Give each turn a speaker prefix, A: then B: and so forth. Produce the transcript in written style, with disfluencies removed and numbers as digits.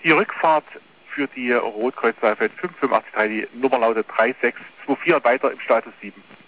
A: Die Rückfahrt für die Rotkreuz 585, die Nummer lautet 3624 weiter im Status 7.